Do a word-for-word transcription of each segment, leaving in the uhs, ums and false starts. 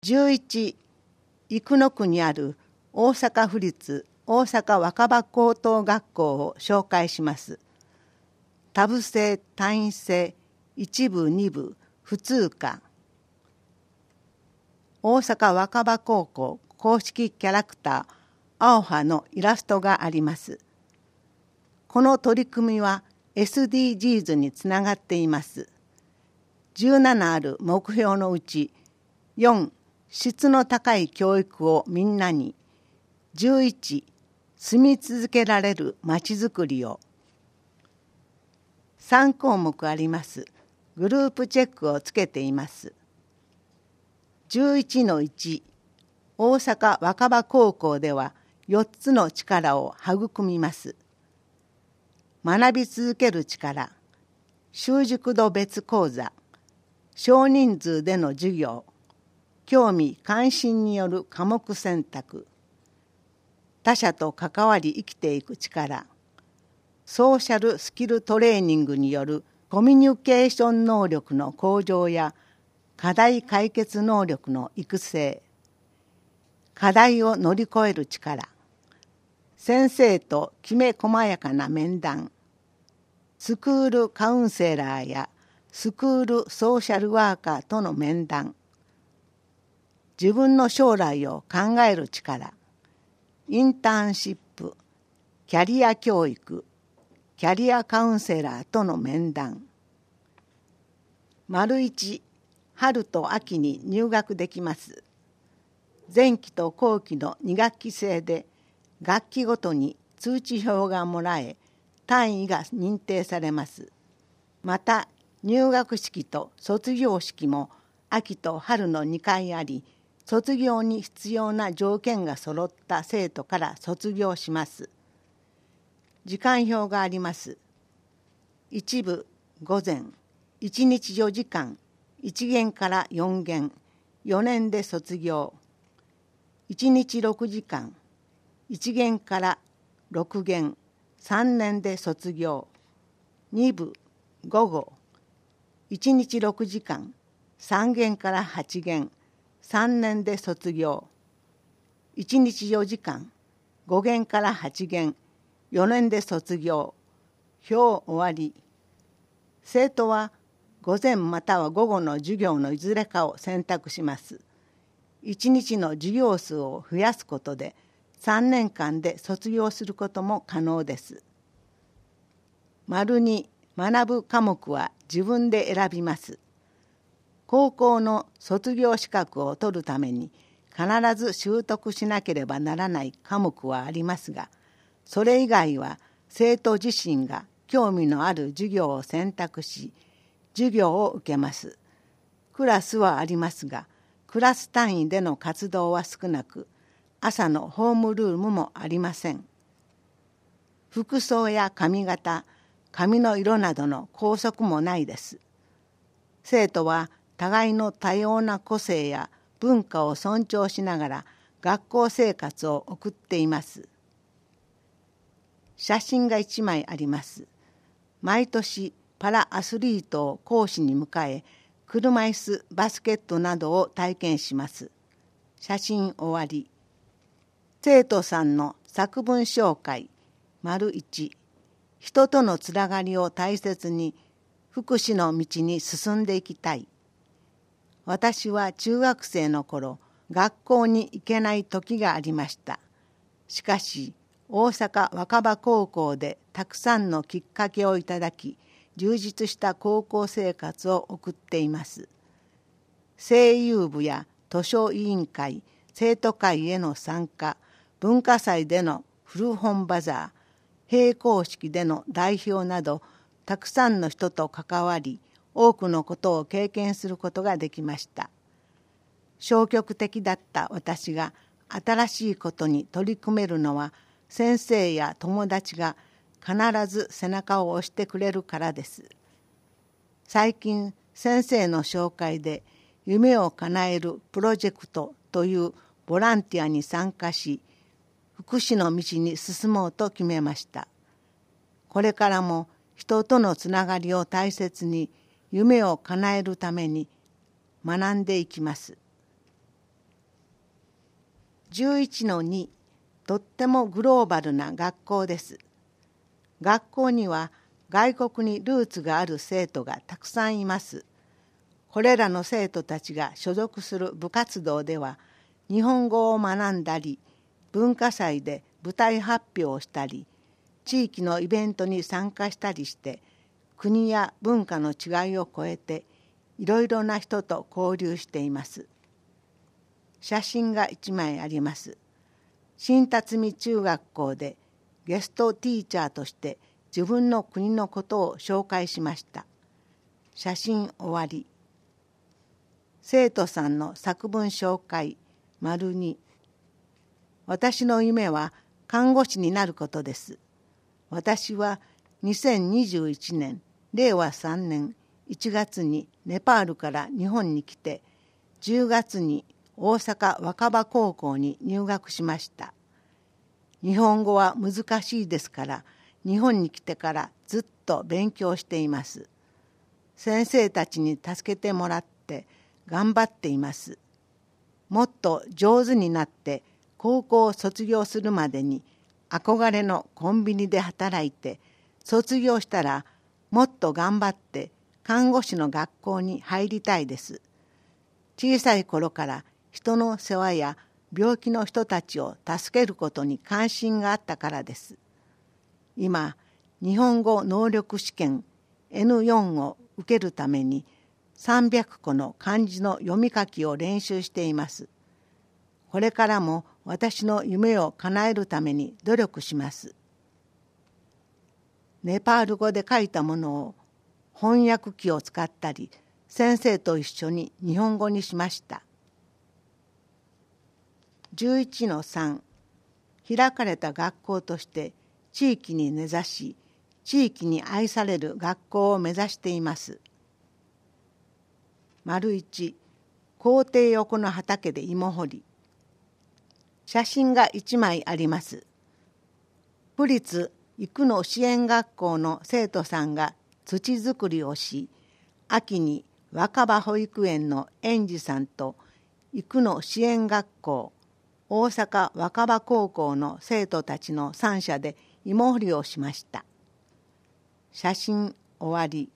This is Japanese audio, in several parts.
じゅういち、生野区にある大阪府立大阪若葉高等学校を紹介します。多部制、単位制、一部、二部、普通科。大阪若葉高校公式キャラクター、青葉のイラストがあります。この取り組みは エスディージーズ につながっています。じゅうななある目標のうち、よん、質の高い教育をみんなに、じゅういち、住み続けられるまちづくりを。さんこうもくあります。グループチェックをつけています。じゅういちのいち、大阪若葉高校ではよっつの力を育みます。学び続ける力、習熟度別講座、少人数での授業、興味関心による科目選択、他者と関わり生きていく力、ソーシャルスキルトレーニングによるコミュニケーション能力の向上や課題解決能力の育成、課題を乗り越える力、先生ときめ細やかな面談、スクールカウンセラーやスクールソーシャルワーカーとの面談、自分の将来を考える力、インターンシップ、キャリア教育、キャリアカウンセラーとの面談。丸一、春と秋に入学できます。前期と後期のに学期制で、学期ごとに通知表がもらえ、単位が認定されます。また、入学式と卒業式も秋と春のにかいあり、卒業に必要な条件が揃った生徒から卒業します。時間表があります。一部午前、一日よじかん、いち限からよん限、よねんで卒業。一日ろくじかん、いち限からろく限、さんねんで卒業。二部午後、一日ろくじかん、さん限からはち限、さんねんで卒業。一日よじかん、ご限からはち限、よねんで卒業。表終わり。生徒は午前または午後の授業のいずれかを選択します。一日の授業数を増やすことでさんねんかんで卒業することも可能です。丸に、学ぶ科目は自分で選びます。高校の卒業資格を取るために必ず習得しなければならない科目はありますが、それ以外は生徒自身が興味のある授業を選択し、授業を受けます。クラスはありますが、クラス単位での活動は少なく、朝のホームルームもありません。服装や髪型、髪の色などの拘束もないです。生徒は互いの多様な個性や文化を尊重しながら学校生活を送っています。写真がいちまいあります。毎年パラアスリートを講師に迎え、車椅子バスケットなどを体験します。写真終わり。生徒さんの作文紹介。丸一、人とのつながりを大切に福祉の道に進んでいきたい。私は中学生の頃、学校に行けない時がありました。しかし、大阪若葉高校でたくさんのきっかけをいただき、充実した高校生活を送っています。声優部や図書委員会、生徒会への参加、文化祭での古本バザー、閉校式での代表など、たくさんの人と関わり、多くのことを経験することができました。消極的だった私が新しいことに取り組めるのは、先生や友達が必ず背中を押してくれるからです。最近、先生の紹介で夢を叶えるプロジェクトというボランティアに参加し、福祉の道に進もうと決めました。これからも人とのつながりを大切に夢を叶えるために学んでいきます。 じゅういちのに、とってもグローバルな学校です。学校には外国にルーツがある生徒がたくさんいます。これらの生徒たちが所属する部活動では、日本語を学んだり、文化祭で舞台発表をしたり、地域のイベントに参加したりして、国や文化の違いを超えて、いろいろな人と交流しています。写真がいちまいあります。新辰巳中学校でゲストティーチャーとして自分の国のことを紹介しました。写真終わり。生徒さんの作文紹介、丸に。私の夢は看護師になることです。私はにせんにじゅういちねん、れいわさんねんいちがつにネパールから日本に来て、じゅうがつに大阪若葉高校に入学しました。日本語は難しいですから、日本に来てからずっと勉強しています。先生たちに助けてもらって頑張っています。もっと上手になって高校を卒業するまでに憧れのコンビニで働いて、卒業したらもっと頑張って看護師の学校に入りたいです。小さい頃から人の世話や病気の人たちを助けることに関心があったからです。今、日本語能力試験 エヌよん を受けるためにさんびゃくこの漢字の読み書きを練習しています。これからも私の夢を叶えるために努力します。ネパール語で書いたものを翻訳機を使ったり、先生と一緒に日本語にしました。じゅういちのさん、開かれた学校として地域に根ざし、地域に愛される学校を目指しています。丸いち、校庭横の畑で芋掘り。写真がいちまいあります。府立生野支援学校の生徒さんが土作りをし、秋に若葉保育園の園児さんと生野支援学校、大阪若葉高校の生徒たちのさん社で芋掘りをしました。写真終わり。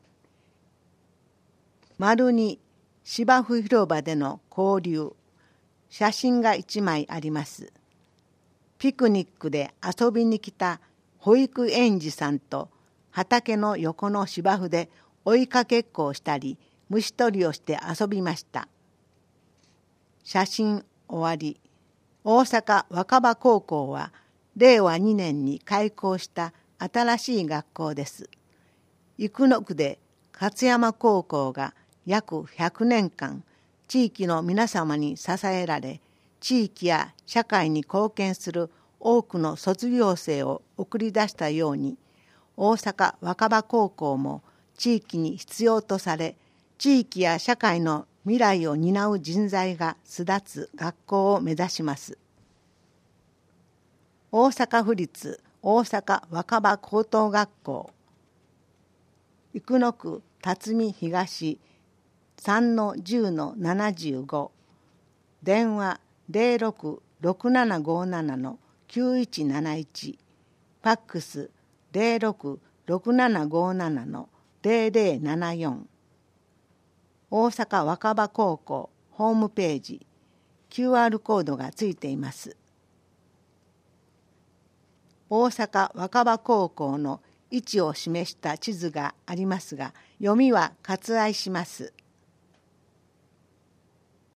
丸に芝生広場での交流。写真がいちまいあります。ピクニックで遊びに来た保育園児さんと畑の横の芝生で追いかけっこをしたり、虫取りをして遊びました。写真終わり。大阪若葉高校はれいわにねんに開校した新しい学校です。生野区で勝山高校が約ひゃくねんかん地域の皆様に支えられ、地域や社会に貢献する多くの卒業生を送り出したように、大阪若葉高校も地域に必要とされ、地域や社会の未来を担う人材が巣立つ学校を目指します。大阪府立大阪若葉高等学校、生野区辰巳東 さんのじゅうのななじゅうご、電話 ゼロろく ろくななごなな のきゅういちなないち、ファックス ゼロろく ろくななごなな のゼロゼロななよん、大阪若葉高校ホームページ、キューアール コードがついています。大阪若葉高校の位置を示した地図がありますが、読みは割愛します。